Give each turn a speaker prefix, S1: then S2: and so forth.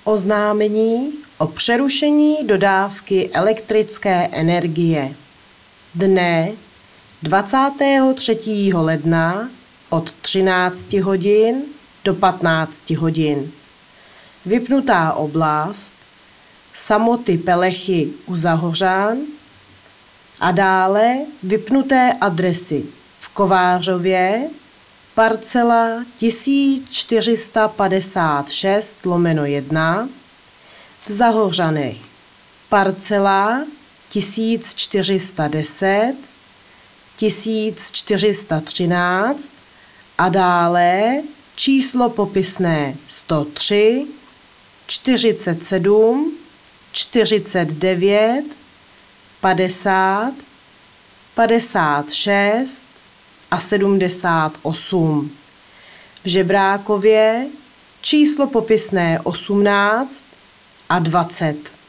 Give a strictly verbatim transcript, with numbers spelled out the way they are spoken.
S1: Oznámení o přerušení dodávky elektrické energie dne dvacátého třetího ledna od třinácti hodin do patnácti hodin. Vypnutá oblast Samoty Pelechy u Zahořan a dále vypnuté adresy v Kovářově parcela tisíc čtyři sta padesát šest lomeno jedna, v Zahořanech parcela tisíc čtyři sta deset, tisíc čtyři sta třináct a dále číslo popisné sto tři, čtyřicet sedm, čtyřicet devět, padesát, padesát šest a sedmdesát osm. V Žebrákově číslo popisné osmnáct a dvacet.